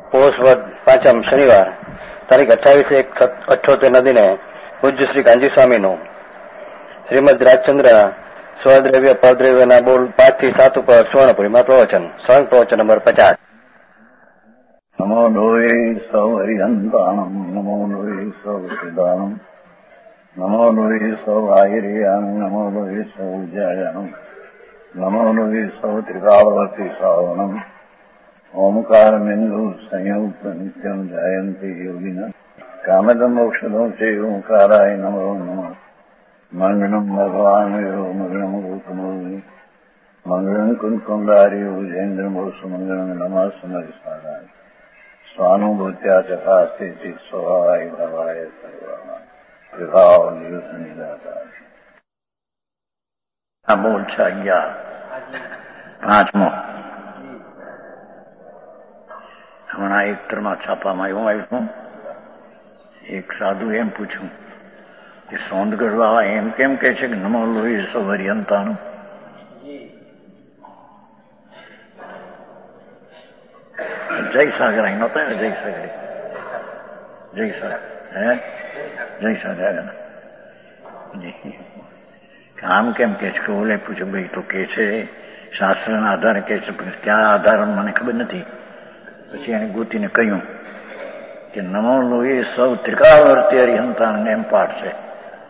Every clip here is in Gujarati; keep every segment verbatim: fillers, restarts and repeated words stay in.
પોષ વદ પાંચમ શનિવાર તારીખ અઠ્ઠાવીસ એક અઠ્યોતેર નદીને પૂજ્ય શ્રી કાંજી સ્વામીનું શ્રીમદ રાજચંદ્ર સ્વદ્રવ્ય પરદ્રવ્યના બોલ પાંચ થી સાત ઉપર સુવર્ણપુરીમાં પ્રવચન સ્વયં પ્રવચન નંબર પચાસ. નમો લોહે સૌ હરિહંતાણમ નમો લોહે સૌ સિદ્ધાણમ નમો લોહે સૌ આહિર્યાણમ નમો લોહે સૌ જયાણમ નમો લોહે સૌ ત્રિકાવતી શ્રાવણમ ઓમકાર બિંદુ સંયુક્ત નિત્યમ જયંતિ યોગિના કામદમ મોક્ષદો છે ઓંકારાય નમો નમઃ. મંગળમ ભગવાન મંગળમ ગૌતમો મંગળમ કુંકુંડાર્યો જૈન્દ્રમો સુમંગળમ નમઃ સમરિસ્વાદાય સ્વાનુભૂત્યા ચકાસ્તે ચિત સ્વભાવાય ભવાય સર્વમાં વિભાવ નિયુત નિરાતા. આ બોલ છે અગિયાર પાંચમો. હમણાં એક તરમાં છાપામાં એવું આવ્યું, એક સાધુ એમ પૂછ્યું કે સોંદગઢ વાળા એમ કેમ કે છે કે નમો લોહી સૌ હરિહંતાણું? જય સાગર અહીં નતો જય સાગર જય સાગર હે જય સાગર આમ કેમ કે છે? ઓલે પૂછ્યું ભાઈ તો કે છે શાસ્ત્રના આધારે કે છે, ક્યાં આધાર મને ખબર નથી. પછી એને ગોતીને કહ્યું કે નમો લોહી સૌ ત્રિકાળવર્તી હરિહંતાણ એમ પાઠ છે.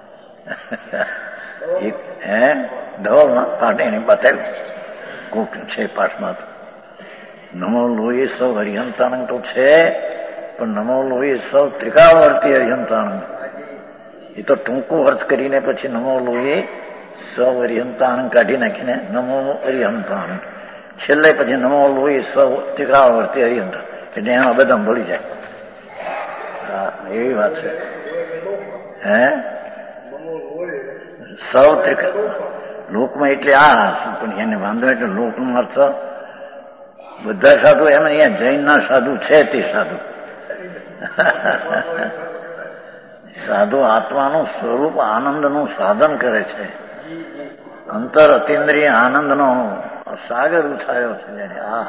હે ધોળમાં પાઠ એને બતાવ્યું કોક છે પાઠમાં. તો નમો લોહી સૌ હરિહંતાણ તો છે, પણ નમો લોહી સૌ ત્રિકાળવર્તી હરિહંતાણ એ તો ટૂંકો અર્થ કરીને પછી નમો લોહી સૌ હરિહંતાણ કાઢી નાખીને નમો હરિહંતાણ છેલ્લે પછી નમો લોહી સૌ ત્રિકાળવર્તી હરિહંતાણ એટલે એમાં બધા ભળી જાય. હા એવી વાત છે. હે સૌ ત્રિકા લોકમાં એટલે આ પણ એને વાંધો એટલે લોકનો અર્થ બધા સાધુ એમ અહીંયા જૈનના સાધુ છે તે સાધુ સાધુ આત્માનું સ્વરૂપ આનંદનું સાધન કરે છે. અંતર અતિન્દ્રિય આનંદનો સાગર ઉઠાયો છે. આ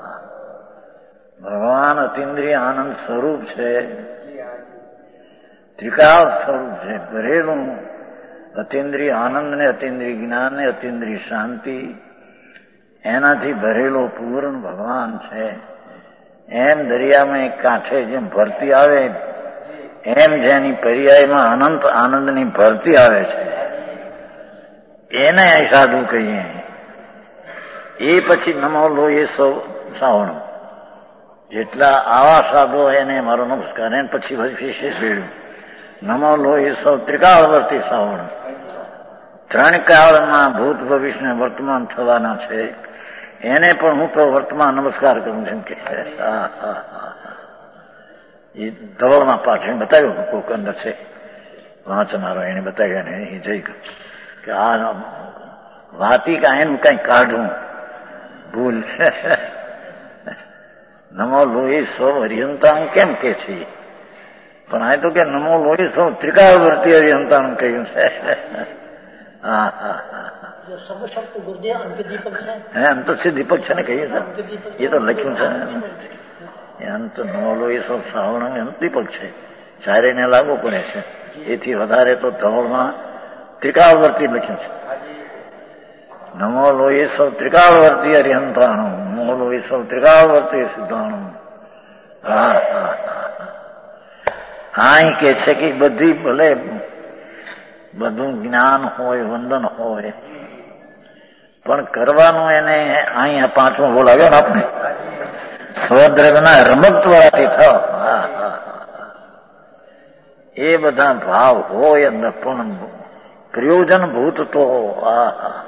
ભગવાન અતિન્દ્રિય આનંદ સ્વરૂપ છે, ત્રિકાળ સ્વરૂપ છે, ભરેલું અતિન્દ્રિય આનંદ ને અતિન્દ્રિય જ્ઞાન ને અતિન્દ્રિય શાંતિ એનાથી ભરેલો પૂર્ણ ભગવાન છે. એમ દરિયામાં એક કાંઠે જેમ ભરતી આવે એમ જેની પર્યાયમાં અનંત આનંદની ભરતી આવે છે એને સાધુ કહીએ. એ પછી નમો લોહી સૌ શ્રાવણ જેટલા આવા સાધુ એને મારો નમસ્કાર. એને પછી વિશેષ જોડ્યું નમો લોહી સૌ ત્રિકાળવર્તી શ્રાવણ. ત્રણ કાળમાં ભૂત ભવિષ્ય વર્તમાન થવાના છે એને પણ હું તો વર્તમાન નમસ્કાર કરું છું કે એ ધવળમાં પાછળ બતાવ્યું કોક અંદર છે વાંચનારો એને બતાવ્યા ને એ જઈ કે આ વાતિકા એનું કઈ કાઢવું ભૂલ. નમો લોહી સૌ હરિહંતાણ કેમ કે છે? પણ આ તો કે નમો લોહી સૌ ત્રિકાળવર્તી હરિહંતાણ કહ્યું છે. હા હા હા હે અંત છે દીપક છે ને કહીએ એ તો લખ્યું છે. અંત નમો લોહી સૌ શ્રાવણ અંત દીપક છે, ચારે ને લાગુ પડે છે. એથી વધારે તો ધવળમાં ત્રિકાળવર્તી લખ્યું છે. નમો લોહી સૌ ત્રિકાળવર્તી હરિહંતાણું નમો લોહી સૌ ત્રિકાળવર્તી સિદ્ધાણું. હા હા હા કે છે કે બધી ભલે બધું જ્ઞાન હોય વંદન હોય પણ કરવાનું એને અહીંયા પાંચમો બોલાવ્યો ને આપણે સ્વદ્રવ્યના રમત દ્વારાથી થાવ. એ બધા ભાવ હોય અંદર પણ પ્રયોજન ભૂત તો આ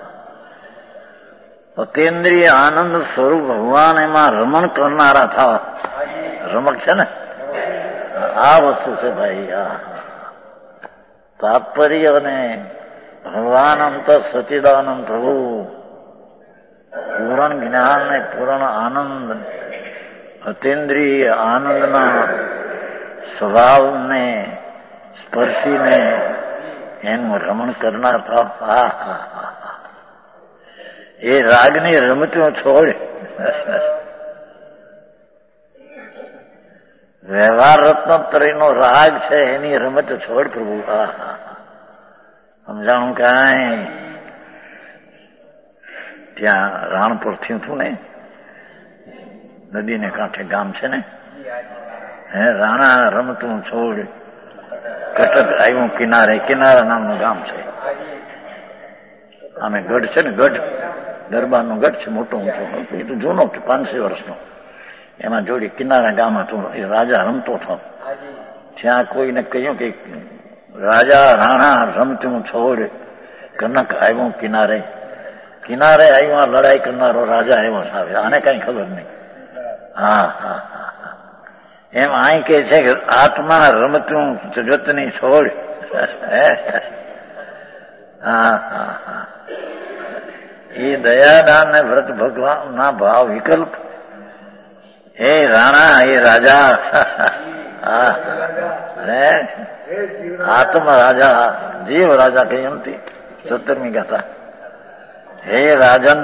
અતિન્દ્રિય આનંદ સ્વરૂપ ભગવાન એમાં રમણ કરનારા થવા. રમક છે ને આ વસ્તુ છે ભાઈ. આ તાત્પર્ય અને ભગવાન અંત સચિદાનંદ પ્રભુ પૂર્ણ જ્ઞાન ને પૂર્ણ આનંદ અતિન્દ્રિય આનંદના સ્વભાવને સ્પર્શીને એનું રમણ કરનાર થાવ. હા હા હા એ રાગની રમતો છોડ વ્યવહાર રત્નત્રયનો રાગ છે એની રમત છોડ પ્રભુ. હા હા સમજાણું કાંઈ? ત્યાં રાણપુર થયું હતું ને, નદીને કાંઠે ગામ છે ને, હે રાણા રમતું છોડ કટક આવ્યું કિનારે. કિનારા નામનું ગામ છે. આમે ગઢ છે ને, ગઢ દરબારનો ગઢ છે મોટો ઊંચો. એ તો જૂનો કે પાંચસો વર્ષનો. એમાં જોડી કિનારા ગામ હતું. એ રાજા રમતો હતો. ત્યાં કોઈને કહ્યું કે રાજા રાણા રમતું છોડ કનક આવ્યું કિનારે. કિનારે આવ્યું લડાઈ કરનારો રાજા આવ્યો સાહેબ. આને કઈ ખબર નહીં. હા હા હા એમ અહીં કે છે કે આત્મા રમતું જગતની છોડ. હા હા હા એ દયાદાન ને વ્રત ભગવાન ના ભાવ વિકલ્પ. એ રાણા એ રાજા. આત્મ રાજા જીવ રાજા કઈ એમથી સત્તરમી ગાથા. હે રાજન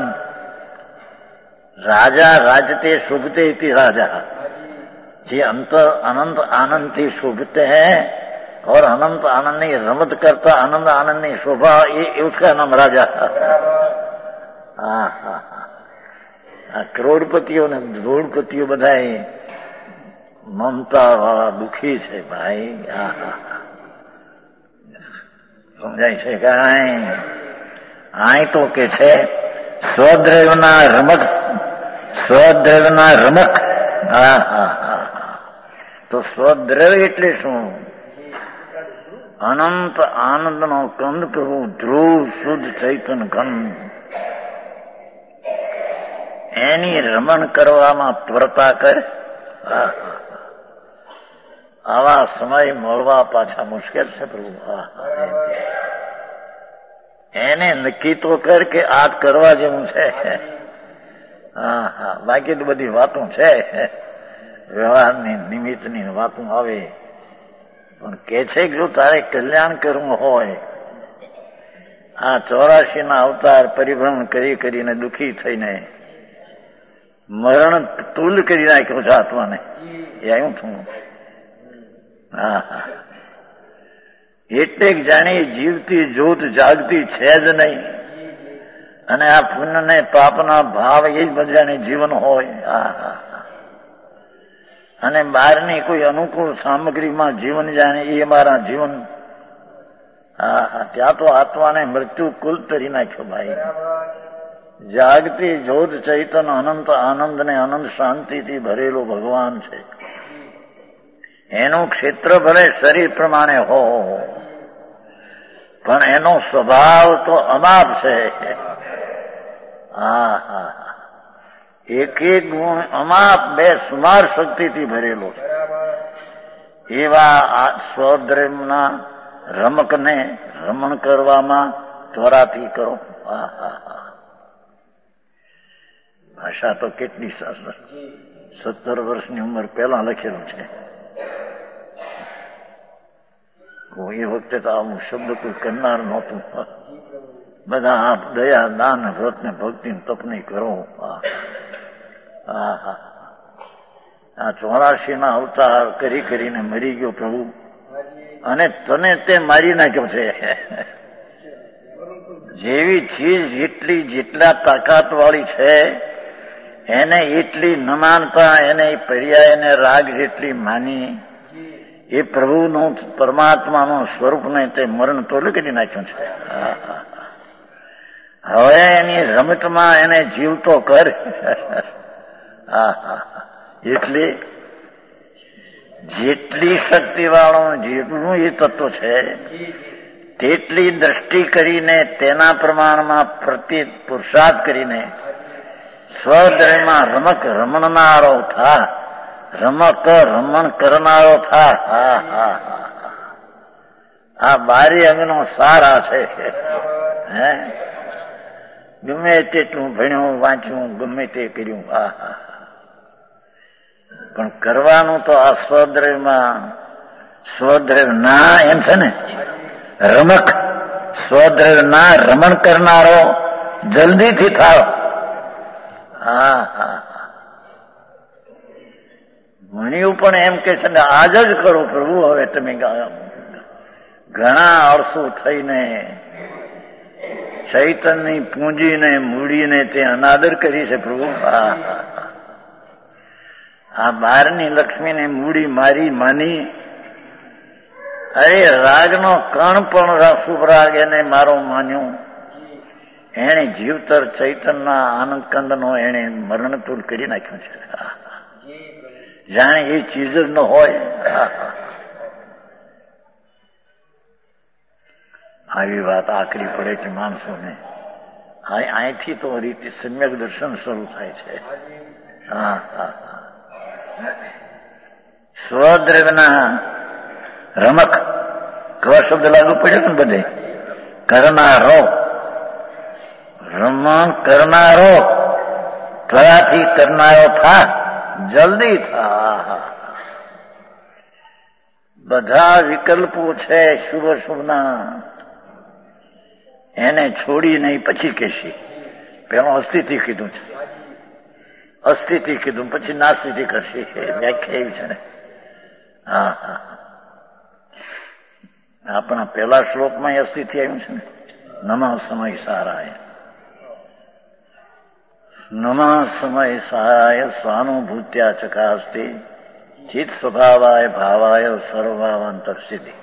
રાજા રાજતે શુભતે इति राजा. જે अंत अनंत आनंद थी शोभते हैं और अनंत आनंद ની રમત કરતા आनंद आनंद ની शोभा, ये उसका नाम राजा. હા હા આ કરોડપતિઓ ને ધૂળપતિઓ બધા મમતા વાળા દુખી છે ભાઈ. હા હા સમજાય છે કાંઈ? આય તો કે છે સ્વદ્રવ્યના રમક, સ્વદ્રવ્યના રમક. હા હા હા તો સ્વદ્રવ્ય એટલે શું? અનંત આનંદનો કંદ પ્રભુ ધ્રુવ શુદ્ધ ચૈતન કંદ. એની રમણ કરવામાં ત્વરતા કરે. આવા સમય મળવા પાછા મુશ્કેલ છે પ્રભુ. એને નક્કી તો કર કે આ કરવા જેવું છે. હા હા બાકી તો બધી વાતો છે, વ્યવહારની નિમિત્તની વાતો આવે. પણ કે છે કે જો તારે કલ્યાણ કરવું હોય, આ ચોરાશી ના અવતાર પરિભ્રમણ કરી કરીને દુઃખી થઈને મરણ તુલ કરી નાખ્યો છે આત્માને. એ આવ્યું છું. હા હા એટલે જાણી જીવતી જ્યોત જાગતી છે જ નહીં. અને આ પુણ્ય ને પાપના ભાવ એ જ બધાને જીવન હોય. હા હા અને બહારની કોઈ અનુકૂળ સામગ્રીમાં જીવન જાણે એ મારા જીવન. હા હા ત્યાં તો આત્માને મૃત્યુ કુલ તરી નાખ્યો ભાઈ. જાગતી જ્યોત ચૈતન અનંત આનંદ ને અનંત શાંતિથી ભરેલો ભગવાન છે. એનું ક્ષેત્ર ભલે શરીર પ્રમાણે હો, પણ એનો સ્વભાવ તો અમાપ છે. હા હા એક એક ગુણ અમાપ બે સુમાર શક્તિથી ભરેલો છે. એવા સ્વદ્રવ્યના રમકને રમણ કરવામાં ત્વરાથી કરો. હા હા હા ભાષા તો કેટલી સરસ. સત્તર વર્ષની ઉંમર પહેલા લખેલું છે. એ વખતે તો આવું શબ્દ કોઈ કરનાર નહોતું. બધા આપ દયા દાન વ્રત ને ભક્તિ તપની કરો. હા હા આ ચોરાશી ના અવતાર કરી કરીને મરી ગયો પ્રભુ, અને તને તે મારી નાખ્યો છે. જેવી ચીજ જેટલી જેટલા તાકાત વાળી છે એને એટલી ન માનતા, એને પર્યાય એને રાગ જેટલી માની, એ પ્રભુનું પરમાત્માનું સ્વરૂપને તે મરણ તોલ કરી નાખ્યું છે. હવે એની રમતમાં એને જીવતો કર. હા હા એટલે જેટલી શક્તિ વાળો જેટલું એ તત્વ છે તેટલી દ્રષ્ટિ કરીને તેના પ્રમાણમાં પ્રતિ પુરુષાર્થ કરીને સ્વદ્રવ્યમાં રમક રમણનારો થા, રમક રમણ કરનારો થા. હા હા હા આ બારી અંગનો સાર આ છે. હે ગમે તેટલું ભણ્યું વાંચ્યું ગમે તે કર્યું. હા હા પણ કરવાનું તો આ સ્વદ્રવ્યમાં, સ્વદ્રવ્ય ના એમ છે ને રમક, સ્વદ્રવ્ય ના રમણ કરનારો જલ્દીથી થાવ. હા હા મુનિઓ પણ એમ કે છે ને આજ જ કરો પ્રભુ. હવે તમે ઘણા આળસુ થઈને ચૈતનની પૂંજીને મૂડીને તે અનાદર કરી છે પ્રભુ. આ બહારની લક્ષ્મીને મૂડી મારી માની. અરે રાગનો કણ પણ શુભ રાગ એને મારો માન્યો. એને જીવતર ચૈતનના આનંદ કંદનો એને મરણતુલ કરી નાખ્યું છે. જાણે એ ચીજ જ ન હોય. આવી વાત આકરી પડે છે માણસોને. અહીંથી તો રીતે સમ્યક દર્શન શરૂ થાય છે. હા હા સ્વદ્રવ્યના રમક કવા શબ્દ લાગુ પડ્યો ને બધે. કરનારો રમણ કરનારો ત્વરાથી કરનારો થા જલ્દી થા. બધા વિકલ્પો છે શુભ શુભના. એને છોડી નહીં પછી કહેશે. પેલો અસ્થિતિ કીધું છે, અસ્થિતિ કીધું પછી નાસ્થિતિ કરશે. વ્યાખ્યા એવી છે ને. હા હા આપણા પહેલા શ્લોકમાં અસ્થિતિ આવ્યું છે ને. નમઃ સમય સારાય નમઃ સમય સારાય સ્વાનુભૂત્યા ચકાસ્તે ચિત્ત સ્વભાવાય ભાવાય સર્વભાવાંતર સિદ્ધિ.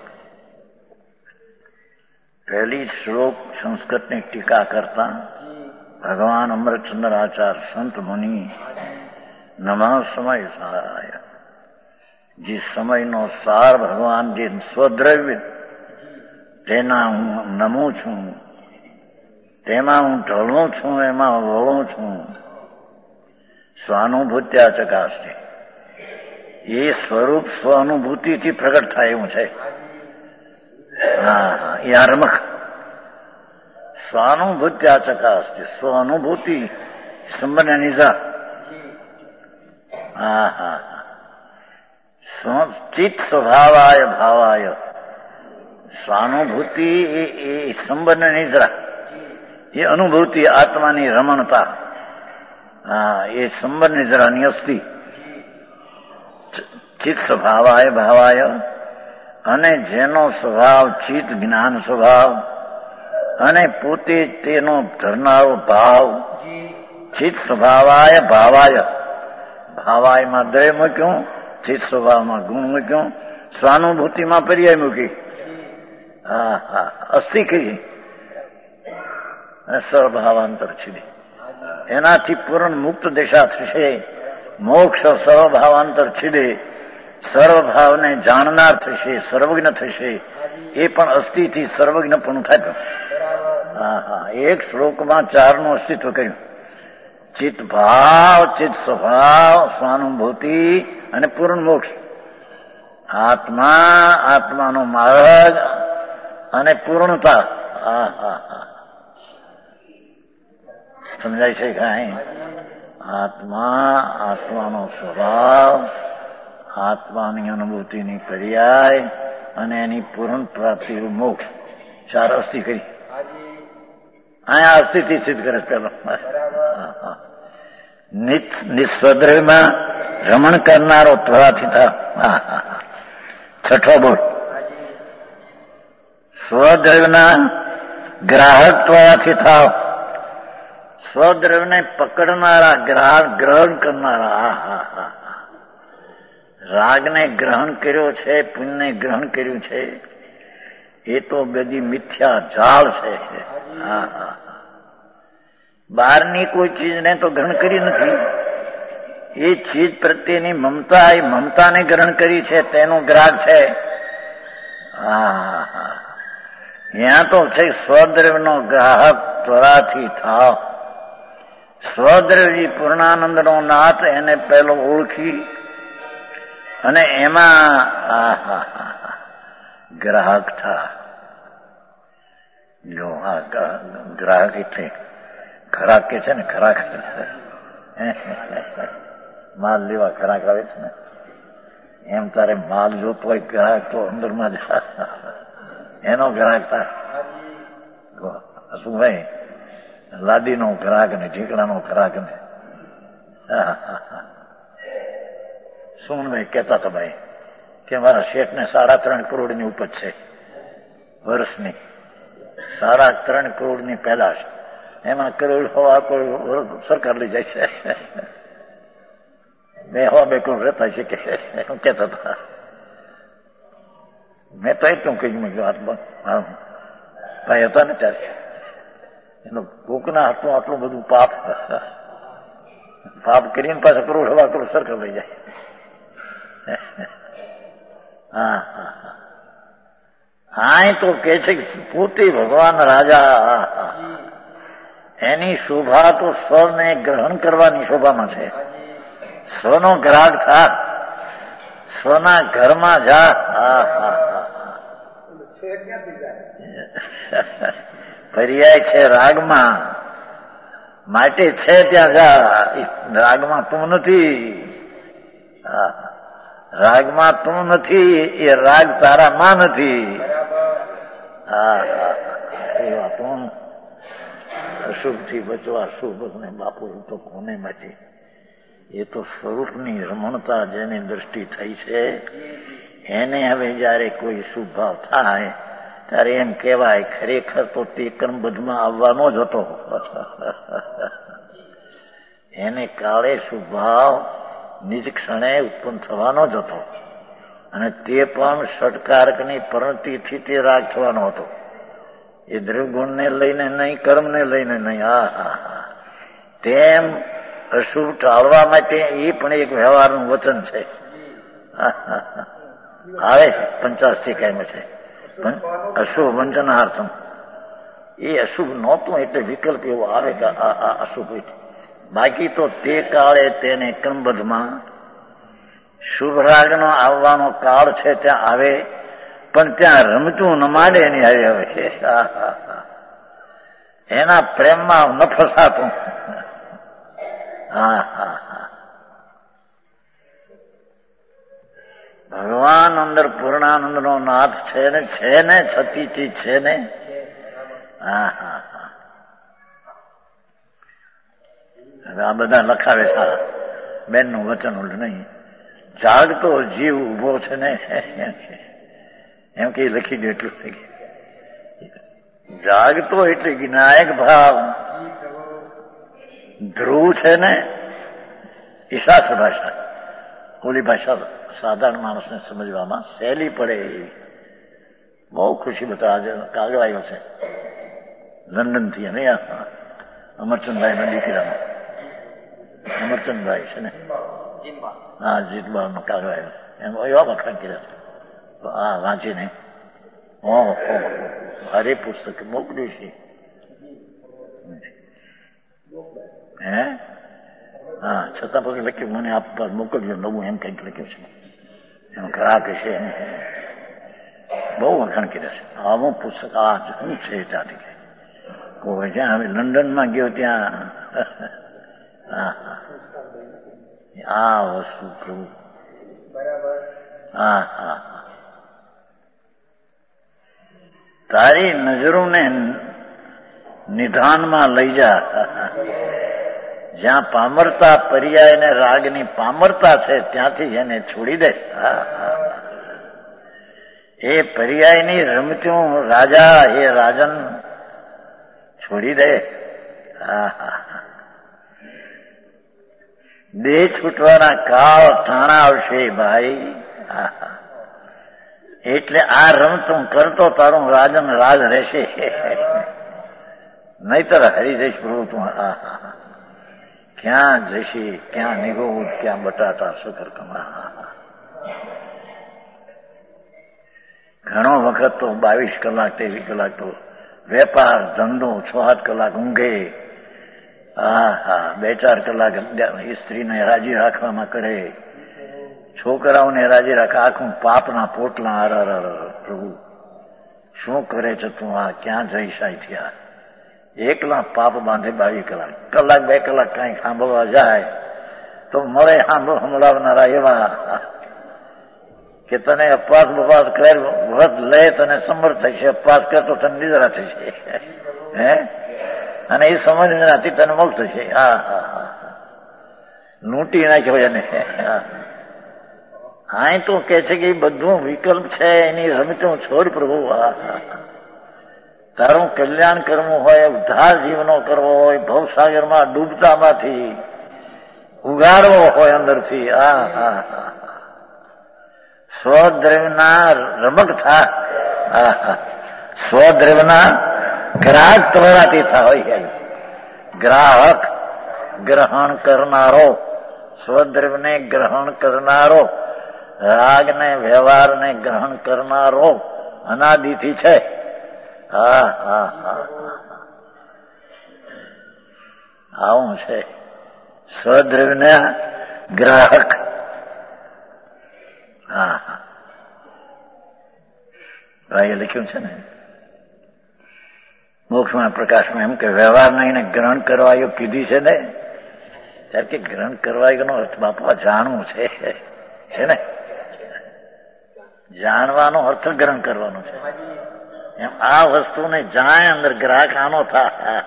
પહેલી શ્લોક સંસ્કૃતની ટીકા કરતા ભગવાન અમૃતચંદ્ર આચાર્ય સંત મુનિ નમઃ સમય સારાય, જે સમયનો સાર ભગવાન જે સ્વદ્રવ્ય તેના હું નમું છું, તેમાં હું ઢળું છું, એમાં વળું છું. સ્વાનુભૂત્યા ચકાસ્તે, એ સ્વરૂપ સ્વાનુભૂતિથી પ્રગટ થાય એવું છે. હા હા એ આ રમક સ્વાનુભૂત્યા ચકાસ્તે. સ્વાનુભૂતિ સંબંધ નિજા. હા હા ચિત્ત સ્વભાવાય ભાવાય. સ્વાનુભૂતિ એ સંબંધ નિદ્રા, એ અનુભૂતિ આત્માની રમણતા. હા એ સંબંધ નિદ્રાની અસ્થિ. ચિત્ત સ્વભાવાય ભાવાય, અને જેનો સ્વભાવ ચિત્ત જ્ઞાન સ્વભાવ, અને પોતે તેનો ધરનારો ભાવ. ચિત્ત સ્વભાવાય ભાવાય. ભાવાયમાં દ્રય મૂક્યું, ચિત્ત સ્વભાવમાં ગુણ મૂક્યું, સ્વાનુભૂતિમાં પર્યાય મૂકી. હા હા અસ્થિ કરી અને સર્વભાવાંતર છીદી. એનાથી પૂર્ણ મુક્ત દિશા થશે. મોક્ષ સર્વભાવાંતર છીદે. સર્વભાવને જાણનાર થશે, સર્વજ્ઞ થશે. એ પણ અસ્થિથી સર્વજ્ઞ પણ થાય. હા હા એક શ્લોકમાં ચારનું અસ્તિત્વ કર્યું. ચિત્ત ભાવ, ચિત્ત સ્વભાવ, સ્વાનુભૂતિ અને પૂર્ણ મોક્ષ. આત્મા, આત્માનો માર્ગ અને પૂર્ણતા. હા હા હા સમજાય છે કાંઈ? આત્મા, આત્માનો સ્વભાવ, આત્માની અનુભૂતિની પર્યાય અને એની પૂર્ણ પ્રાપ્તિ મોક્ષ. ચાર અસ્થિ કરી. અહીંયા અસ્થિથી સિદ્ધ કરે પેલો. નિસ્વદ્રવ્યમાં રમણ કરનારો ત્વરાથી થા. છઠ્ઠો બોલ. સ્વદ્રવ્યના ગ્રાહક ત્વરાથી થાવ. સ્વદ્રવ્યને પકડનારા, ગ્રાહક ગ્રહણ કરનારા. હા હા હા રાગને ગ્રહણ કર્યો છે, પુણ્યને ગ્રહણ કર્યું છે, એ તો બધી મિથ્યા જાળ છે. હા હા બહારની કોઈ ચીજને તો ગ્રહણ કરી નથી. એ ચીજ પ્રત્યેની મમતા, એ મમતાને ગ્રહણ કરી છે, તેનો ગ્રાહક છે. હા હા ત્યાં તો છે સ્વદ્રવ્યનો ગ્રાહક ત્વરાથી થાવ. સ્વદ્રવ્ય પૂર્ણાનંદનો નાથ, એને પહેલો ઓળખી અને એમાં ગ્રાહક થા. જો આ ગ્રાહક એટલે ખરાક કે છે ને, ખરાક માલ લેવા ખરાક આવે છે ને, એમ તારે માલ જોતો હોય ગ્રાહક તો અંદરમાં જ એનો ગ્રાહક થાય. શું ભાઈ લાદીનો ગ્રાહક ને ઢીકડાનો ગ્રાહક ને સુમનભાઈ કહેતા હતા ભાઈ કે મારા શેઠને સાડા ત્રણ કરોડની ઉપજ છે વર્ષની, સાડા ત્રણ કરોડની પેદાશ, એમાં કરોડ હવા કરોડ સરકાર લઈ જાય છે. બે હવા બે કરોડ રહેતા છે કે કહેતા હતા. મેં તો એટલું કહ્યું મેં ભાઈ હતા ને ત્યારે એનો કોકના હાથમાં આટલું બધું પાપ પાપ કરીને પાછા કરોડ હવા કરોડ સરકાર લઈ જાય. હા હા હા હા તો કે છે કે પોતે ભગવાન રાજા, એની શોભા તો સ્વને ગ્રહણ કરવાની શોભામાં છે. સ્વનો ગ્રાહક થા, સ્વના ઘરમાં જા. હા હા પર્યાય છે રાગમાં, માટે છે ત્યાં જા. રાગમાં તું નથી, રાગમાં તું નથી, એ રાગ તારામાં નથી. હા એ વાત અશુભથી બચવા શુભ ને બાપુ એ તો કોને માટે, એ તો સ્વરૂપની રમણતા જેની દ્રષ્ટિ થઈ છે એને હવે જયારે કોઈ શુભ ભાવ થાય ત્યારે એમ કહેવાય ખરેખર તો તે કર્મબદ્ધમાં આવવાનો જ હતો. એને કાળે શુભ ભાવ નિજ ક્ષણે ઉત્પન્ન થવાનો જ હતો, અને તે પણ ષટકારકની પરિણતિથી તે રાગ થવાનો હતો. એ દ્રવ્યગુણને લઈને નહીં, કર્મને લઈને નહીં. હા હા હા તેમ અશુભ ટાળવા માટે એ પણ એક વ્યવહારનું વચન છે. આવે પંચાસી કાયમ છે અશુભ વંચનાર્થમ. એ અશુભ નહોતું એટલે વિકલ્પ એવો આવે કે આ અશુભ. બાકી તો તે કાળે તેને કર્મબદ્ધમાં શુભ રાગનો આવવાનો કાળ છે ત્યાં આવે, પણ ત્યાં રમતું ન માંડે એની આવે છે. એના પ્રેમમાં ન ફસાતું. હા હા હા ભગવાન અંદર પૂર્ણાનંદ નો નાથ છે ને, છે ને છતી ચીજ છે ને. હા હા હા હવે આ બધા લખાવે સારા બેન નું વચન ઉલ્ટ નહીં. જાગતો જીવ ઉભો છે ને એમ કે લખી દે એટલું. જાગતો એટલે વિનાયક ભાવ ધ્રુવ છે ને. એ શાસ્ત્ર ભાષા, ઓલી ભાષા સાધારણ માણસને સમજવામાં સહેલી પડે એવી. બહુ ખુશી બતા આજે કાગળ આવ્યો છે લંડન થી, અને અમરચંદભાઈ ના દીકરાનો અમરચંદભાઈ છે ને, હા જીતબાલ નો કાગળ આવ્યો. એમ એવા વખાણ કર્યા. હા વાંચીને ઓહો ભારે પુસ્તક મોકલ્યું છે. હે હા છતાં પછી લખ્યું મને આપ પર મોકલજો નવું, એમ કંઈક લખ્યું છે. એનો ગ્રાહક છે એમ બહુ વખાણ કર્યા છે. આવું પુસ્તક આ શું છે ત્યાંથી કોઈ જ્યાં હવે લંડનમાં ગયો ત્યાં હા આ વસ્તુ પ્રભુ. હા હા તારી નજરોને નિધાનમાં લઈ જા. જ્યાં પામરતા પર્યાય ને રાગની પામરતા છે ત્યાંથી એને છોડી દે. એ પર્યાયની રમતું રાજા એ રાજન છોડી દે. દેહ છૂટવાના કાળ ટાણા આવશે ભાઈ. એટલે આ રમતું કરતો તારું રાજન રાજ રહેશે, નહીતર હરી જઈશ પ્રભુ તું. હા હા ક્યાં જશે, ક્યાં નિગોવું, ક્યાં બટાટા સકર કમા. ઘણો વખત તો બાવીસ કલાક ત્રેવીસ કલાક તો વેપાર ધંધો, છ સાત કલાક ઊંઘે. હા હા બે ચાર કલાક સ્ત્રીને રાજી રાખવામાં કરે, છોકરાઓને રાજી રાખે. આખું પાપના પોટલા. આર પ્રભુ શું કરે છે તું? આ ક્યાં જઈ સાય થયા? એકલા પાપ બાંધે બાવીસ કલાક. કલાક બે કલાક કઈ સાંભળવા જાય તો મળે સાંભળ સંભળાવનારા એવા કે તને અપવાસ બપાસ કર, વ્રત લે તને સમર્થ થશે, અપવાસ કરતો તને નિદ્રા થશે. હે અને એ સમજ નથી તને મોક્ષ થશે. હા હા હા લૂંટી નાખ્યો એને. હા તો કે છે કે બધું વિકલ્પ છે, એની રમતો છોડ પ્રભુ. તારું કલ્યાણ કરવું હોય, ઉદ્ધાર જીવનો કરવો હોય, ભવસાગરમાં ડૂબતામાંથી ઉગાડવો હોય અંદરથી. આ હા હા સ્વદ્રવ્યના રમક થા. સ્વદ્રવ્યના ગ્રાહક તમારાથી થા હોય. ગ્રાહક ગ્રહણ કરનારો, સ્વદ્રવ્યને ગ્રહણ કરનારો, રાગને વ્યવહારને ગ્રહણ કરનારો અનાદિથી છે. હા હા હા આવું છે સ્વદ્રવ્યના ગ્રાહક. હા હા ભાઈએ લખ્યું છે ને મોક્ષમાં પ્રકાશમાં એમ કે વ્યવહારના એને ગ્રહણ કરવા એવું કીધી છે ને, ત્યારે કે ગ્રહણ કરવા એનો અર્થ બાપા જાણવું છે છે ને, જાણવાનો અર્થ ગ્રહણ કરવાનો છે. એમ આ વસ્તુને જાણે અંદર ગ્રાહક આનો થા.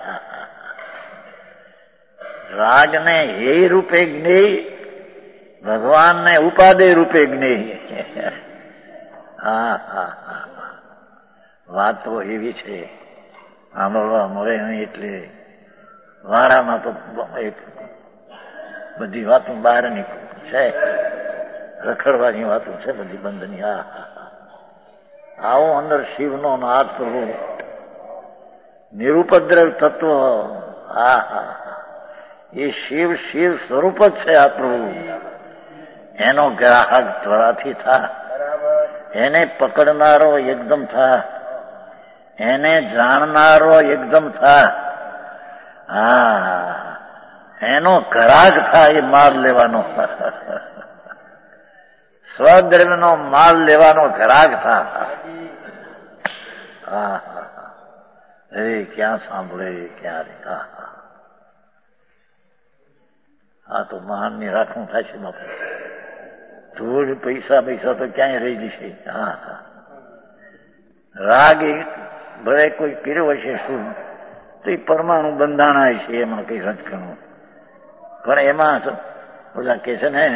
રાગને હે રૂપે જ્ઞેય, ભગવાનને ઉપાદેય રૂપે જ્ઞેય. હા હા હા વાત તો એવી છે, સાંભળવા મળે નહીં એટલે વાડામાં તો બધી વાતો બહારની છે, રખડવાની વાતો છે બધી બંધની. હા હા આવો અંદર શિવનો નાથ પ્રભુ નિરુપદ્રવ તત્વ. હા હા એ શિવ શિવ સ્વરૂપ જ છે આ પ્રભુ. એનો ગ્રાહક ત્વરાથી થા, એને પકડનારો એકદમ થા, એને જાણનારો એકદમ થા. હા એનો ગ્રાહક થા, એ માલ લેવાનો. સ્વદ્રવ્યનો માલ લેવાનો ગ્રાહક થા. હા હા એ ક્યાં સાંભળે ક્યાં રે. હા હા આ તો મહાનની રાખવું થાય છે બાપુ. ધૂળ પૈસા પૈસા તો ક્યાંય રહી જશે. હા હા રાગ એ ભલે કોઈ પીર્યો હશે શું તો એ પરમાણુ બંધાણા છે, એમાં કઈ રજકણું. પણ એમાં બધા કે છે ને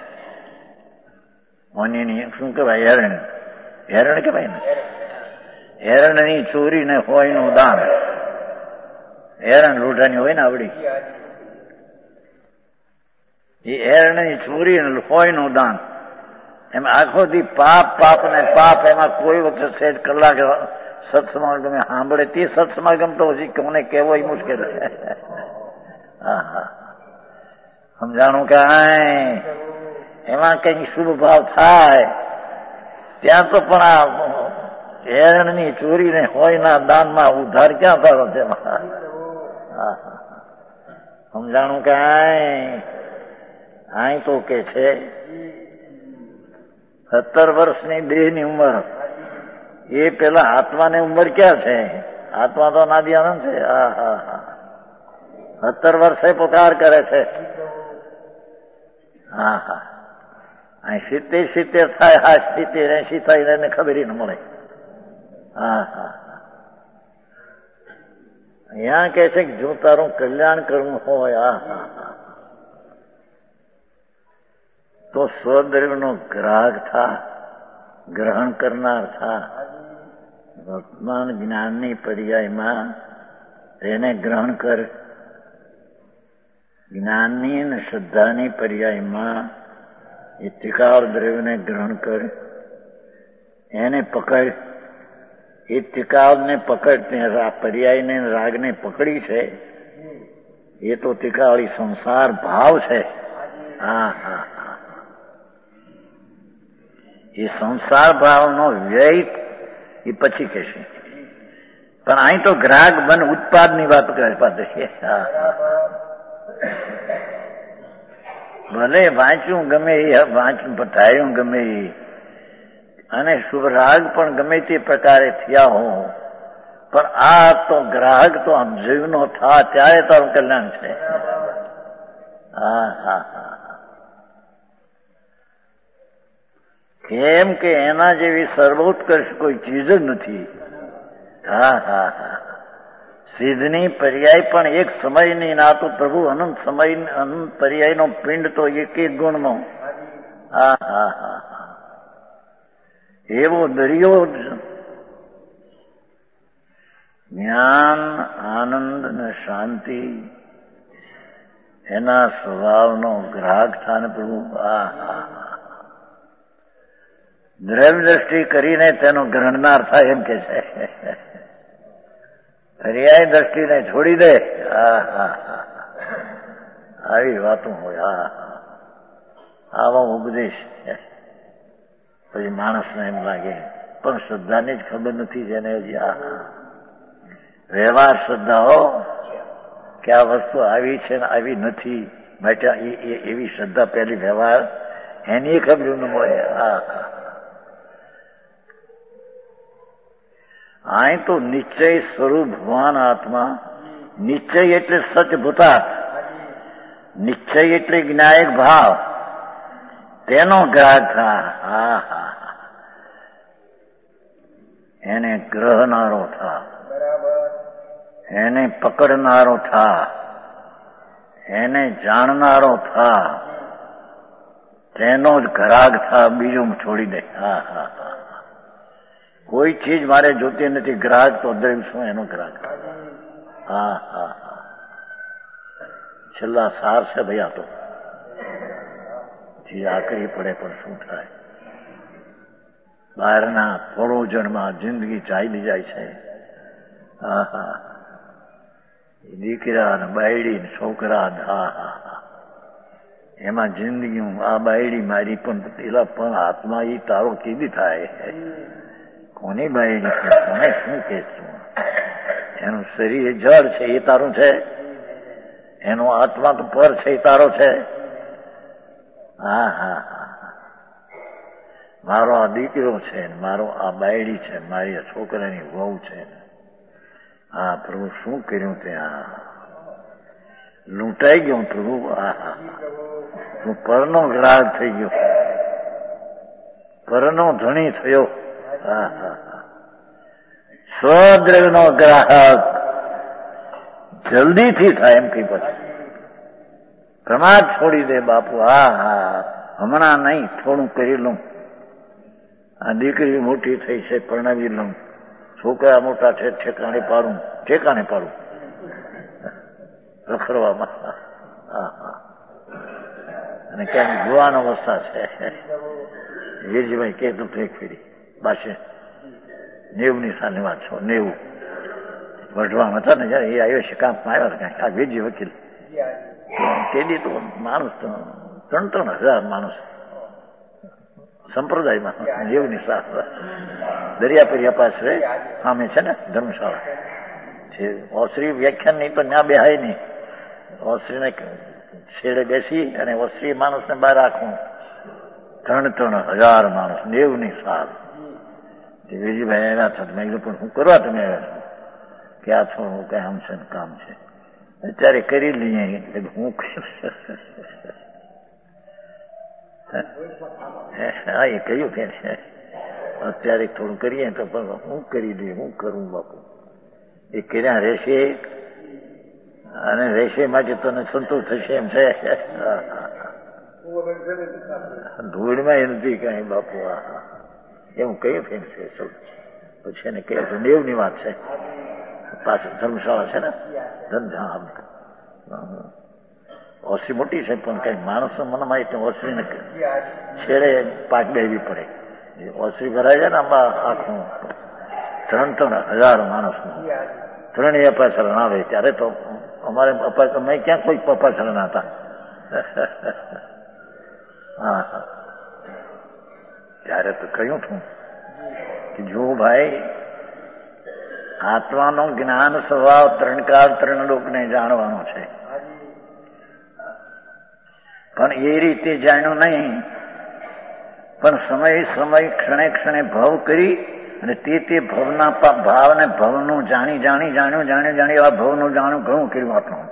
મોનીની શું કહેવાય, હેરણ હેરણ કહેવાય ને, હેરણની ચોરીને હોય નું દાન. હેરણ લૂંટાની હોય ને આવડી, એ હેરણની ચોરી અને હોય નું દાન. એમાં આખો દી પાપ પાપ ને પાપ. એમાં કોઈ વખત સેજ કલાક સત્સમાગમ સાંભળે તે સત્સમાગમ તો હજી કોને કહેવો એ મુશ્કેલ છે. હા હા સમજાણું કે એમાં કઈ શુભ ભાવ થાય ત્યાં તો પણ આ હેરણની ચોરીને હોય ના દાનમાં ઉધાર ક્યાં થયો છે. સમજાણું કે આય તો કે છે સત્તર વર્ષની દેહની ઉંમર, એ પેલા આત્માની ઉંમર ક્યાં છે? આત્મા તો નાદી આનંદ છે. હા હા હા સત્તર વર્ષે પુકાર કરે છે. હા હા અહીં સિત્તેર સિત્તેર થાય, હા સિત્તેર એસી થાય એને ખબર ન મળે. હા હા અહીંયા કે છે કે જો તારું કલ્યાણ કરવું હોય હા હા હા તો સ્વદ્રવ્યનો ગ્રાહક થા, ગ્રહણ કરનાર થા. વર્તમાન જ્ઞાનની પર્યાયમાં એને ગ્રહણ કર. જ્ઞાનની અને શ્રદ્ધાની પર્યાયમાં એ ત્રિકાળ દ્રવ્યને ગ્રહણ કર, એને પકડ. એ ત્રિકાળને પકડ, પર્યાયને રાગને પકડી છે એ તો ત્રિકાળી સંસાર ભાવ છે. હા હા હા એ સંસાર ભાવનો વ્યય એ પછી કહેશે. પણ અહીં તો ગ્રાહક બન ઉત્પાદની વાત કરે પાછે. હા ભલે વાંચ્યું ગમે એ, વાંચ્યું પઠાયું ગમે એ, અને શુભ રાગ પણ ગમે તે પ્રકારે થયા હો, પણ આ તો ગ્રાહક તો આમ જીવનો થા ત્યારે તારું કલ્યાણ છે. હા હા હા કેમ કે એના જેવી સર્વોત્કર્ષ કોઈ ચીજ જ નથી. હા હા હા સિદ્ધની પર્યાય પણ એક સમયની ના તો પ્રભુ અનંત સમય અનંત પર્યાયનો પિંડ તો એક એક ગુણનો. હા હા હા એવો દરિયો જ જ્ઞાન, આનંદ અને શાંતિ એના સ્વભાવનો ગ્રાહક થાને પ્રભુ. આ દ્રવ્ય દ્રષ્ટિ કરીને તેનો ગ્રહણનાર થાય એમ કે છે. પર્યાય દ્રષ્ટિને છોડી દે. હા હા હા આવી વાતો હોય. હા આવો ઉપદેશ પછી માણસને એમ લાગે પણ શ્રદ્ધાની જ ખબર નથી જેને હજી. આ વ્યવહાર શ્રદ્ધાઓ કે આ વસ્તુ આવી છે ને આવી નથી માટે એવી શ્રદ્ધા પહેલી વ્યવહાર એની ખબર ન મળે. હા અહીં તો નિશ્ચય સ્વરૂપ ભગવાન આત્મા. નિશ્ચય એટલે સચભૂતાર્થ, નિશ્ચય એટલે જ્ઞાયક ભાવ, તેનો ગ્રાહક થા. હા હા એને ગ્રહનારો થા, એને પકડનારો થા, એને જાણનારો થા, તેનો જ ગ્રાહક થા. બીજું છોડી દે. હા હા હા કોઈ ચીજ મારે જોતી નથી. ગ્રાહક તો દ્રવ્ય શું એનો ગ્રાહક. હા હા હા છેલ્લા સાર છે ભાઈ. આ તો જે આકરી પડે પણ શું થાય. બહારના પરોજણમાં જિંદગી ચાલી જાય છે. હા હા દીકરા ને બાયડી ને છોકરા ને. હા હા હા એમાં જિંદગી આ બાયડી મારી પણ પેલા પણ આત્મા એ તારો કીધી થાય. કોની બાયડી છે, કોને શું કે છું. એનું શરીર જળ છે એ તારું છે, એનો આત્મા તો પર છે એ તારો છે. હા હા હા મારો આ દીકરો છે, મારો આ બાયડી છે, મારી આ છોકરાની વહુ છે. હા પ્રભુ શું કર્યું ત્યાં. લૂંટાઈ ગયો પ્રભુ. હા હા હું પરનો ગ્રાહક થઈ ગયો, પરનો ધણી થયો. હા હા સ્વદ્રવ્યનો ગ્રાહક જલ્દીથી થાય એમ કઈ પછી પ્રમાદ છોડી દે બાપુ. હા હા હમણાં નહીં, થોડું કરી લઉં. આ દીકરી મોટી થઈ છે, પરણાવી લઉં. છોકરા મોટા છે, ઠેકાણે પાડું. ઠેકાણે પાડું રખડવામાં. હા હા અને ક્યાંક જુવાન અવસ્થા છે. વીરજીભાઈ કહેતું હતું એક ફેરી બાશે નેવું ની સાલની વાત છો. નેવું વઢવામાં હતા ને જયારે એ આવ્યો છે કામમાં આવ્યા હતા. આ વીરજી વકીલ તેડી તો માણસ ત્રણ ત્રણ હજાર માણસ સંપ્રદાયમાં નેવની સાથ દરિયાપરિયા પાસે સામે છે ને ધર્મશાળા છે. ઓસરી વ્યાખ્યાન નહીં તો ત્યાં બેહાય નહીં. ઓસરીને છેડે બેસી અને ઓસરી માણસને બહાર રાખવું. ત્રણ ત્રણ હજાર માણસ નેવની સાલ. વિજયભાઈ આવ્યા હતા. મેં કીધું પણ હું કરવા તમે આવ્યા છો કે આ થોડું કઈ આમ છે કામ છે અત્યારે કરી લઈએ. હું હા એ કહ્યું કે અત્યારે થોડું કરીએ તો પણ હું કરી દઈએ. હું કરું બાપુ. એ કર્યા રહેશે અને રહેશે માટે તને સંતોષ થશે એમ છે. ધૂળમાં એ નથી કઈ બાપુ. એવું કયું ફેન છે. પછી એને કહે તો નેવ ની વાત છે. પાછળ ધર્મશાળા છે ને ધર્મ ઓસરી મોટી છે પણ કઈ માણસો મનમાં એટલે ઓસરીને છેડે પાક બેવી પડે. ઓસરી ભરાય છે ને આમાં આખું ત્રણ ત્રણ હજાર માણસનું ત્રણેય અપાસરણ આવે ત્યારે તો અમારે અમે ક્યાં કોઈ અપાસરણ હતા. હા હા ત્યારે તો કહ્યું છું કે જો ભાઈ આત્માનો જ્ઞાન સ્વભાવ ત્રણ કાળ ત્રણ લોકને જાણવાનો છે. પણ એ રીતે જાણ્યું નહીં, પણ સમય સમય ક્ષણે ક્ષણે ભાવ કરી અને તે તે ભવના ભાવને ભવનું જાણી જાણી જાણ્યું જાણી જાણી એવા ભવનું જાણ્યું ઘણું કર્યું આપણું.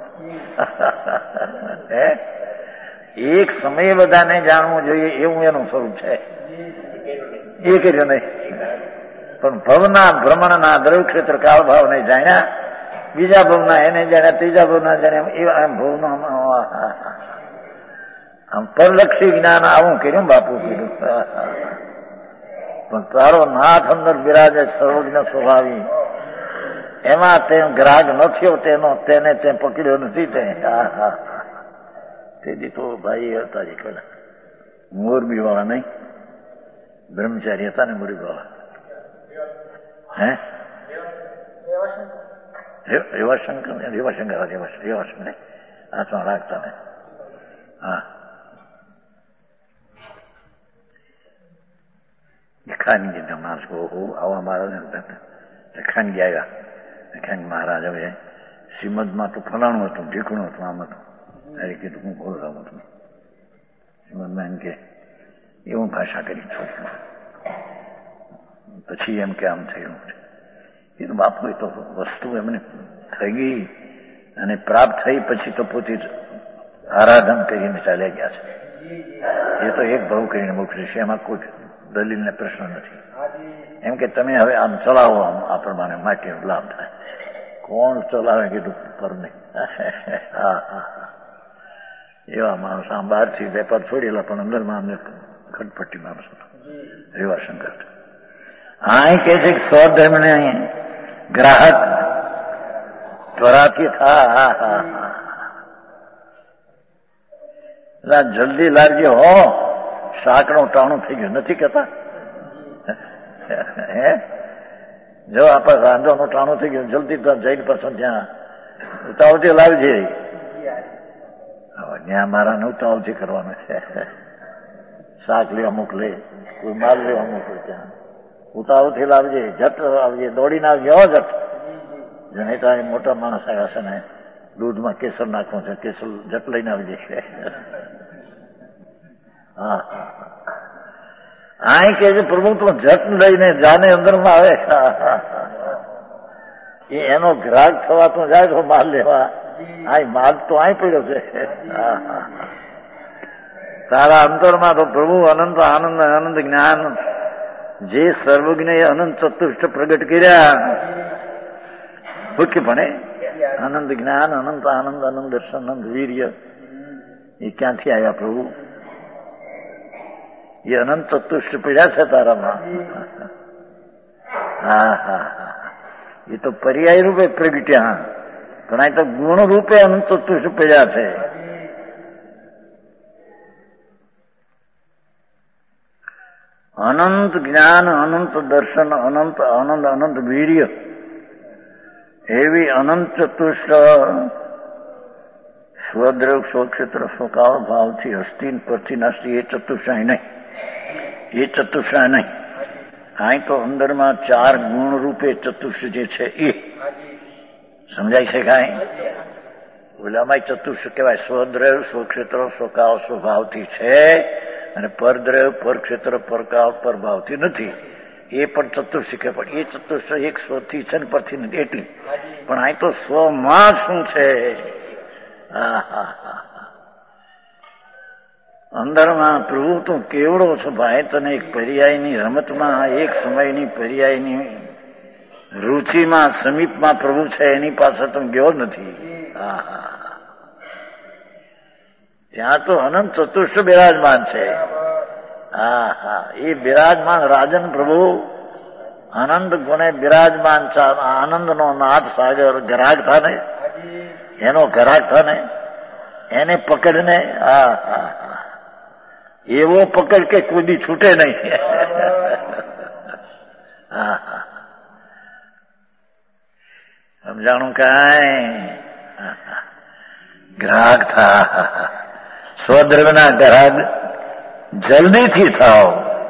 એક સમયે બધાને જાણવું જોઈએ એવું એનું સ્વરૂપ છે. એ કર્યું નહીં પણ ભવના ભ્રમણના દ્રવ્ય ક્ષેત્ર કાળ ભાવને જાણ્યા, બીજા ભવના એને જાણ્યા, ત્રીજા ભવના જાણ્યા, એવા એમ ભવનો આમ પરલક્ષી જ્ઞાન આવું કર્યું બાપુ કર્યું. પણ તારો નાથ અંદર બિરાજે સર્વજ્ઞ સ્વભાવી, એમાં તે ગ્રાહક ન થયો, તેનો તેને તે પકડ્યો નથી. તે તેથી તો ભાઈ હતા જે પેલા મોરબી વાળા નહીં, બ્રહ્મચારી હતા ને મોરબી વાળા. હે રેવાશંકર રેવાશંકર રેવાશંકર હાથમાં રાખતા ને. હા, ખાનગી માણસ આવા મહારાજ ખાનગી આવ્યા. ખાનગી મહારાજ હવે શ્રીમદમાં તો ફલાણું હતું, ઢીકણું હતું, આમ હતું. અરે કીધું હું બોલ રહું છું શ્રીમદમાં. એમ કે એવું ભાષા કરી છોકરી. પછી એમ કે આમ થયું. એ તો બાપુ એ તો વસ્તુ એમને થઈ ગઈ અને પ્રાપ્ત થઈ પછી તો પોતે આરાધન કરીને ચાલ્યા ગયા છે. એ તો એક ભાવ કરીને મોકલે છે, એમાં કોઈ દલીલ ને પ્રશ્ન નથી. એમ કે તમે હવે આમ ચલાવો, આમ આ પ્રમાણે માટીનો લાભ થાય. કોણ ચલાવે કીધું પર નહીં. હા હા એવા માણસ આમ બહારથી વેપાર છોડેલા, પણ અંદરમાં અમને ખટપટ્ટી માણસ હતો રેવાશંકર. હા, કે છે કે સ્વધર્મને ગ્રાહક ત્વરાથી થા. હા હા હા જલ્દી લાવજો હો, શાકનું ટાણું થઈ ગયું નથી કેતા? હે જો આપણે રાંધવાનું ટાણું થઈ ગયું, જલ્દી જઈને પછી ત્યાં ઉતાવળથી લાવજે. ત્યાં મારા ઉતાવળથી કરવાનું છે. શાક લેવા મોકલે, કોઈ માલ લેવા મોકલે, ત્યાં ઉતાવળથી લાવજે, જટ આવજે, દોડીને આવજે હો જટ. જનેતા મોટા માણસ આવ્યા છે ને, દૂધમાં કેસર નાખવું છે, કેસર જટ લઈને આવજે. હા આ કે છે પ્રભુ તો જટ લઈને જાને અંદરમાં આવે. એ એનો ગ્રાહક થવા તો જાય તો માલ લેવા. આ માલ તો અહીં પડ્યો છે. તારા અંતરમાં તો પ્રભુ અનંત આનંદ આનંદ જ્ઞાન જે સર્વજ્ઞ એ અનંત ચતુષ્ટ પ્રગટ કર્યા. મુખ્યપણે આનંદ જ્ઞાન, અનંત આનંદ, આનંદ દર્શન, આનંદ વીર્ય એ ક્યાંથી આવ્યા પ્રભુ? એ અનંત ચતુષ્ટ પીડ્યા છે તારામાં. હા હા હા એ તો પર્યાય રૂપે પ્રગટ્યા, પણ આ તો ગુણ રૂપે અનંત ચતુષ્ટ પીડ્યા છે. અનંત જ્ઞાન, અનંત દર્શન, અનંત આનંદ, અનંત વીર્ય એવી અનંત ચતુષ્ટ સ્વદ્રવ સ્વક્ષેત્ર સ્વકાળ ભાવથી હસ્તી પરથી નાસ્તી એ ચતુષ્ટાય નહીં. એ ચતુષ્ટાય નહીં. અહીં તો અંદરમાં ચાર ગુણ રૂપે ચતુષ્ટ જે છે એ સમજાય છે. કાંઈ ઓલામાં ચતુષ્ટ કહેવાય. સ્વદ્રવ સ્વક્ષેત્ર સ્વકાળ સ્વભાવથી છે, અને પરદ્રવ પરક્ષેત્ર પરકાળ પરભાવથી નથી. એ પણ ચતુર્થ શીખે, પણ એ ચતુર્થ એક સ્વથી છે ને પરથી નથી એટલી. પણ અહીં તો સ્વમાં શું છે? અંદરમાં પ્રભુ તું કેવડો છો ભાઈ, તને એક પર્યાયની રમતમાં, એક સમયની પર્યાયની રુચિમાં સમીપમાં પ્રભુ છે, એની પાસે તું ગયો નથી. ત્યાં તો અનંત ચતુષ્ટ બિરાજમાન છે. હા હા એ બિરાજમાન રાજન પ્રભુ આનંદ ગુણે બિરાજમાન છે. આનંદનો નાથ સાગર ગ્રાહક થાને, એનો ગ્રાહક થાને, એને પકડને. હા હા એવો પકડ કે કૂદી છૂટે નહીં. હા હા સમજાણું કાંઈ? ગ્રાહક થા, સ્વદ્રવના ગ્રાહક જલ્દીથી થાવ.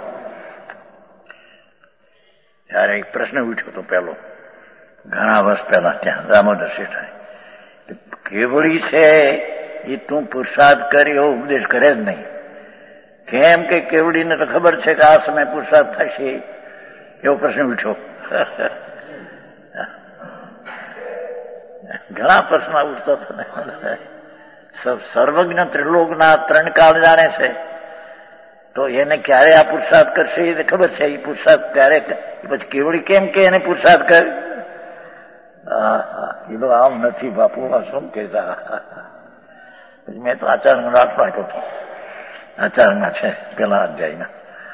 ત્યારે એક પ્રશ્ન ઉઠ્યો તો પેલો ઘણા વર્ષ પહેલા ત્યાં દામોદર શેઠાએ, કેવડી છે એ તું પુરુષાર્થ કરી એવો ઉપદેશ કરે જ નહીં. કેમ કે કેવડીને તો ખબર છે કે આ સમય પુરુષાર્થ થશે, એવો પ્રશ્ન ઉઠ્યો. ઘણા પ્રશ્ન ઉઠતા હતા. સર્વજ્ઞ ત્રિલોકના ત્રણ કાળ જાણે છે, તો એને ક્યારે આ પુરુષાર્થ કરશે એને ખબર છે. એ પુરુષાર્થ ક્યારે પછી કેવડી કેમ કે એને પુરુષાર્થ કરે? એ તો આમ નથી બાપુ, આ શું કહેતા. પછી મેં તો આચાર્ય રાખ રાખ્યો હતો. આચારમાં છે પેલા અધ્યાયમાં.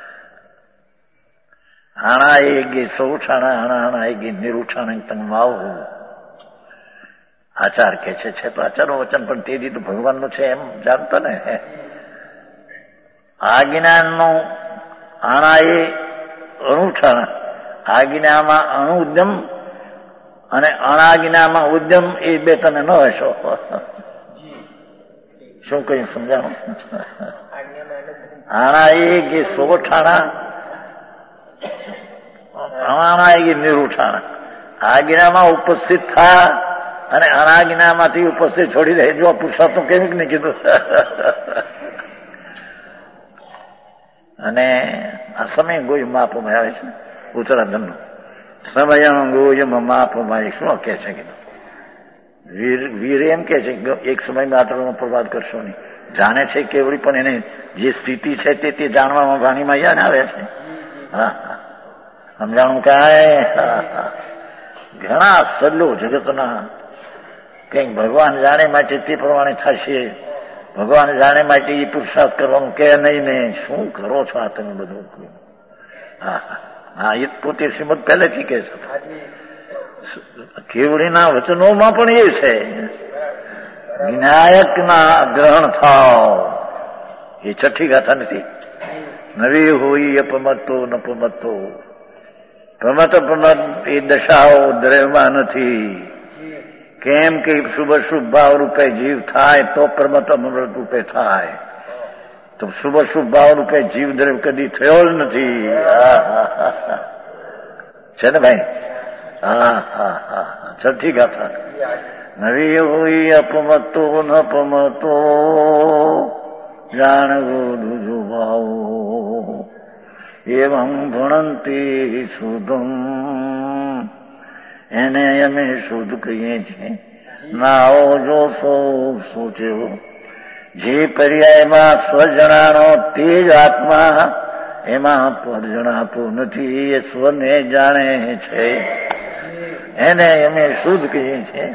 આણા એ ગી સૌઠાણા આણા આણા એ ગી નિરૂઠાણ તંગ માવ આચાર કે છે છે તો આચારનું વચન પણ તે દીધું ભગવાનનું છે એમ જાણતો ને. આ જ્ઞાનનું આણા એ અણુઠાણા, આ જ્ઞાનમાં અણુ ઉદ્યમ અને અણાજ્ઞામાં ઉદ્યમ એ બે તમે ન હશો. શું કઈ સમજાણું? આણા એ કે સોઠાણા, આણા એ નિરૂઠાણા. આજ્ઞામાં ઉપસ્થિત થા અને અનાજ્ઞામાંથી ઉપસ્થિત છોડી દે. જો પુરુષાર્થનું કેવું નહીં કીધું. અને આ સમય ગોય માપમાં આવે છે ઉત્તરાધન નો સમયનો ગોય માપમાં શું કે છે કીધું. વીર વીર એમ કે છે એક સમય માત્રનો પ્રવાદ કરશો નહીં. જાણે છે કેવડી પણ એને જે સ્થિતિ છે તે તે જાણવામાં વાણીમાં યાદ આવે છે. હા સમજાણું કાંઈ ઘણા સલ્લો જગતના કંઈક ભગવાન જાણે માટે તે પ્રમાણે થશે. ભગવાન જાણે માટે એ પુરુષાર્થ કરવાનું કે નહીં ને શું કરો છો આ તમે બધું. હા હા એ પોતે શ્રીમદ પહેલેથી કે છે. કેવડીના વચનોમાં પણ એ છે વિનાયકના ગ્રહણ થાવ. એ છઠ્ઠી ગાથા નથી. નવી હોય અપમતો નપમતો. પ્રમત પ્રમત એ દશાઓ દ્રવ્યમાં નથી. કેમ કે શુભ શુભ ભાવ રૂપે જીવ થાય તો પ્રમત અમૃત રૂપે થાય. તો શુભ શુભ ભાવ રૂપે જીવ દ્રવ્ય કદી થયો જ નથી. છે ને ભાઈ? હા હા હા છઠ્ઠી ગાથા. નવી હોય અપમતો ન પમતો જાણવો દુજો ભાવો એવં ભણંતી શુદ્ધમ. એને અમે શુદ્ધ કહીએ છીએ. નાઓ જો સૌ સોચ્યો જે પર્યાયમાં સ્વજણાનો તે જ આત્મા એમાં પર જણાતો નથી. એ સ્વને જાણે છે એને અમે શુદ્ધ કહીએ છીએ.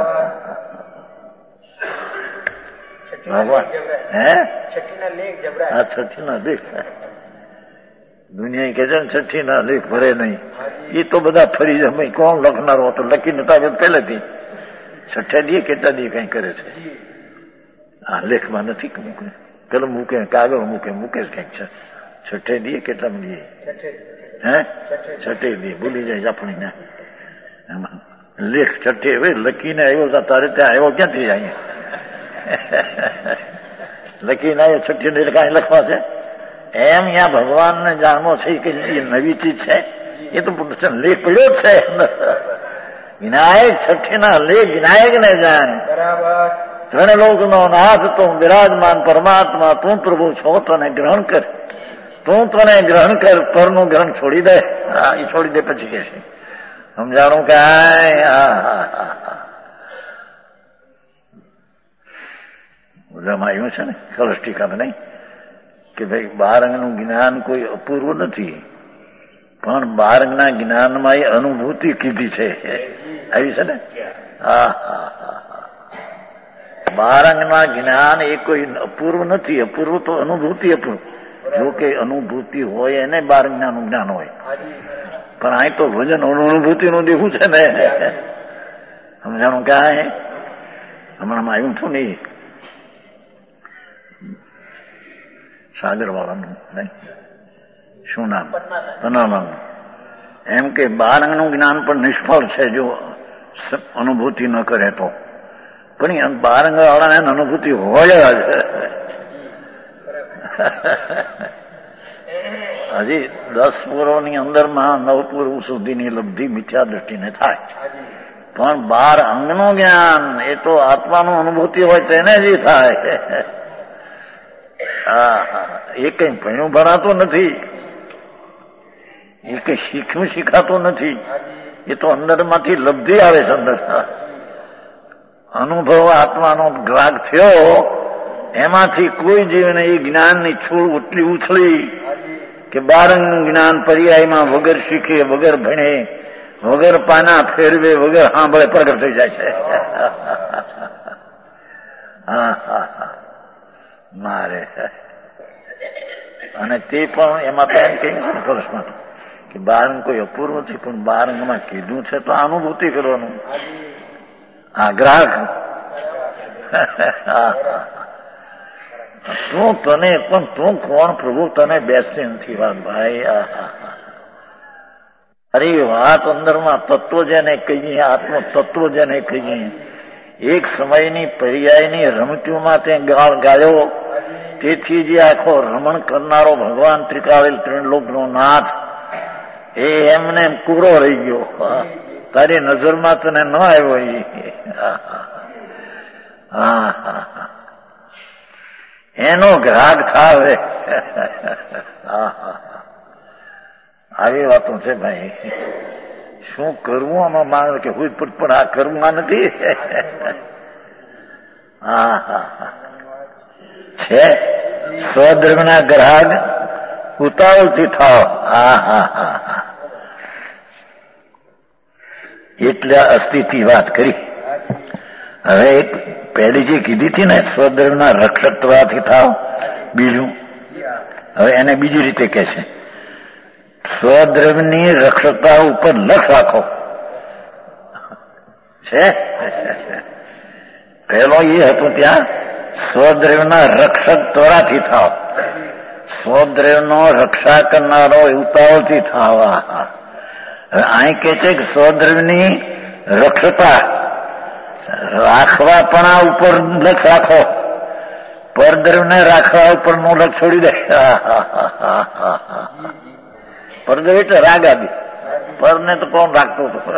ભગવાન હે આ છઠ્ઠી ના લેખ દુનિયા કે છે ને છઠ્ઠી ના લેખ ભરે નહીં. એ તો બધા ફરી જાય. કોણ લખનારો હતો લખી નતા પહેલેથી. છઠ્ઠે દીએ કેટલા દીએ કઈ કરે છે. આ લેખમાં નથી મૂકે. કલમ મૂકે કાગળ મૂકે મૂકે જ કઈક છે. છઠ્ઠે દીએ કેટલા દીએ હે છઠ્ઠે દીએ ભૂલી જાય આપણી લેખ. છઠ્ઠે હવે લખીને આવ્યો તારે ત્યાં આવ્યો ક્યાંથી જાય? લખીને આવ્યો છઠ્ઠી ને કાંઈ લખવા છે એમ. ત્યાં ભગવાનને જાણવો છે કે એ નવી ચીજ છે. એ તો લેખ પડ્યો જ છે. વિનાયક છઠ્ઠી ના લેખ વિનાયક ને જાણ. ત્રણ લોક નો નાથ તું બિરાજમાન પરમાત્મા તું પ્રભુ છો. તને ગ્રહણ કર. તું તને ગ્રહણ કર. પરનું ગ્રહણ છોડી દે. હા એ છોડી દે પછી કે છે સમજાણું કાંઈ? બધામાં આવ્યું છે ને કલશ ટીકામાં નહીં કે ભાઈ બાર અંગનું જ્ઞાન કોઈ અપૂર્વ નથી પણ બાર અંગના જ્ઞાનમાં એ અનુભૂતિ કીધી છે. આવી છે ને? હા હા હા બાર અંગના જ્ઞાન એ કોઈ અપૂર્વ નથી. અપૂર્વ તો અનુભૂતિ અપૂર્વ. જો કે અનુભૂતિ હોય એને બાર અંગનાનું જ્ઞાન હોય. પણ અહીં તો ભજન અનુભૂતિનું દેવું છે ને. સમજાણું ક્યાં? હમણાં આવ્યું છું નહીં સાગર વાળાનું નહીં શું નામ પનામાનું. એમ કે બાર અંગનું જ્ઞાન પણ નિષ્ફળ છે જો અનુભૂતિ ન કરે તો. પણ બાર અંગ વાળાને અનુભૂતિ હોય જ. હજી દસ પૂર્વની અંદરમાં નવ પૂર્વ સુધીની લબ્ધિ મિથ્યા દ્રષ્ટિને થાય. પણ બાર અંગનું જ્ઞાન એ તો આત્માનું અનુભૂતિ હોય તેને જ થાય. હા એ કઈ ભણ્યું ભણાતું નથી. એ કઈ શીખ્યું શીખાતું નથી. એ તો અંદરમાંથી લબ્ધિ આવે છે. અંદર અનુભવ આત્માનો ગ્રાગ થયો એમાંથી કોઈ જીવને એ જ્ઞાનની છોડ ઉતરી ઉછળી કે બારંગનું જ્ઞાન પર્યાયમાં વગર શીખે વગર ભણે વગર પાના ફેરવે વગર સાંભળે પ્રગટ થઈ જાય છે. હા હા હા મારે અને તે પણ એમાં તો એમ કહીએ છે ને કલશમાં તો કે બારંગ કોઈ અપૂર્વ નથી, પણ બારંગમાં કીધું છે તો અનુભૂતિ કરવાનું. આ ગ્રાહક તું તને પણ તું કોણ પ્રભુ તને બેસતી નથી વાત ભાઈ. અરે વાત અંદરમાં તત્વ જેને કહીએ, આત્મ તત્વ જેને કહીએ, એક સમયની પર્યાયની રમતીઓમાં તે ગાળ ગાયો. તેથી જે આખો રમણ કરનારો ભગવાન ત્રિકાળ ત્રિલોકનો નાથ એ એમને કુરો રહી ગયો. તારી નજરમાં તને ન આવ્યો એ. એનો ગ્રાહક થાવે. આવી વાતો છે ભાઈ. શું કરવું આમાં માને કે હું પણ આ કરવું નથી. હા હા હા છે સ્વદ્રવ્યના ગ્રાહક ઉતાવળથી થાવ. હા હા હા હા એટલે અસ્થિતિ વાત કરી. હવે એક પહેલી જે કીધી હતી ને સ્વદ્રવ્યના રક્ષકત્વાથી થાવ, બીજું હવે એને બીજી રીતે કહે છે સ્વદ્રવ્યની રક્ષકતા ઉપર લક્ષ રાખો. છે પહેલો એ હતું ત્યાં સ્વદ્રવ્યના રક્ષક ત્વરાથી થાવ, સ્વદ્રવ્યનો રક્ષા કરનારો ઉતાવળથી થાવ. હવે અહીં કે છે કે સ્વદ્રવ્યની રક્ષતા રાખવાપણા ઉપર લક્ષ રાખો, પરદ્રવ્યને રાખવા ઉપર નું લક્ષ છોડી દે. પરદ્રવ્ય એટલે રાગ આદિ, પરને તો કોણ રાખતું હતું?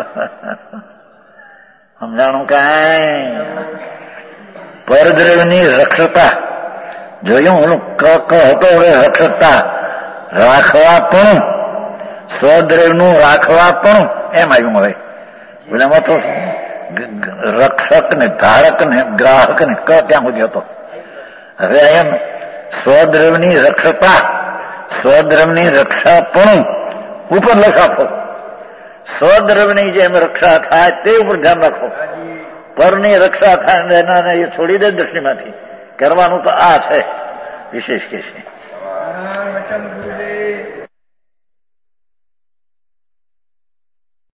સમજાણું કાંઈ? પરદ્રવ્યની રક્ષતા જોયું ઓલું ક ક હતો, હવે રક્ષતા રાખવા પણ સ્વદ્રવ્યનું રાખવા પણ એમ આવ્યું. હવે એમાં તો રક્ષક ને ધારક ને ગ્રાહક ને ક ત્યાં સુધી હતો. હવે એમ સ્વદ્રવ્યની રક્ષતા, સ્વદ્રવ્યની રક્ષા પણ ઉપર લક્ષ આપો. સ્વદ્રવ્યની જેમ રક્ષા થાય તે ઉપર ધ્યાન રાખો. પરની રક્ષા થાય એના એ છોડી દે દ્રષ્ટિમાંથી. કરવાનું તો આ છે વિશેષ કે છે.